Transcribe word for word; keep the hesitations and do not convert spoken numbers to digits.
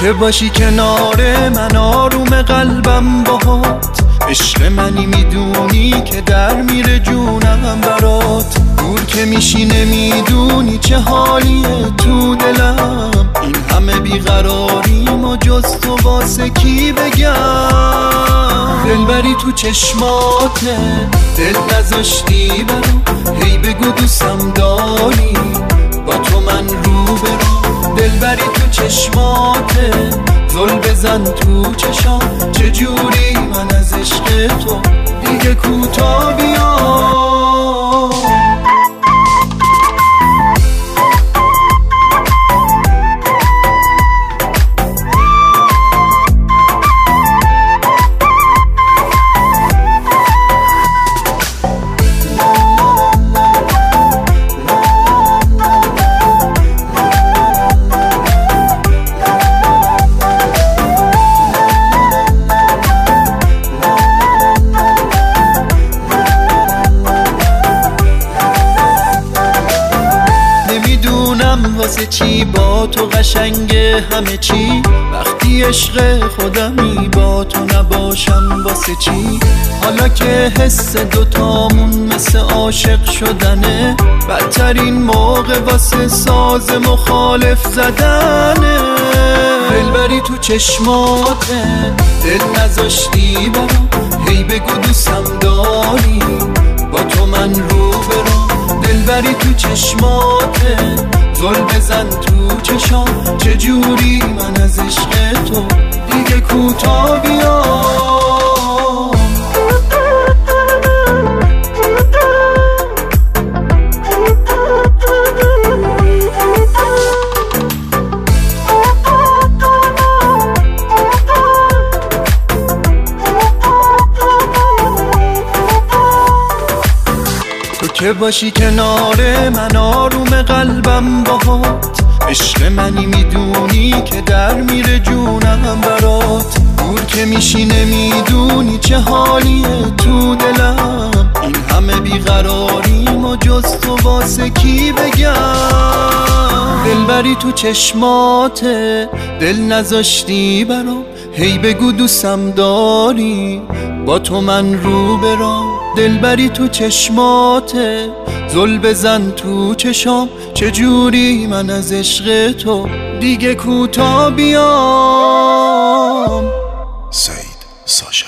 که باشی کنار من آروم قلبم باهات، عشق منی میدونی که در میره جونم برات. دور که میشی نمیدونی چه حالیه تو دلم، این همه بیقراریم و جز تو واسه کی بگم. دلبری تو چشماته، دل نذاشتی برام، هی بگو دوستم داری، با تو من رو برام. دلبری تو چشماته، زل بزن تو چشام، چجوری من از عشق تو دیگه کوتا بیام. واسه چی با تو قشنگه همه چی، وقتی عشق خودمی با تو نباشم واسه چی. حالا که حس دوتامون مثل عاشق شدنه، بدترین موقع واسه ساز مخالف زدنه. دلبری تو چشماته، دل نذاشتی برام، هی بگو دوستم داری، با تو من رو برام. دلبری تو چشماته، زل بزن تو چشام، چجوری من از عشق تو دیگه کوتا بیام. تو که باشی کنار من آروم قلبم باهات، عشق منی میدونی که در میره جونم برات. دور که میشی نمیدونی چه حالیه تو دلم، این همه بیقراریم و جز تو واسه کی بگم. دلبری تو چشماته، دل نذاشتی برام، هی بگو دوستم داری، با تو من رو برام. دلبری تو چشماته، زل بزن تو چشام، چجوری من از عشق تو دیگه کوتا بیام. سعید ساشا.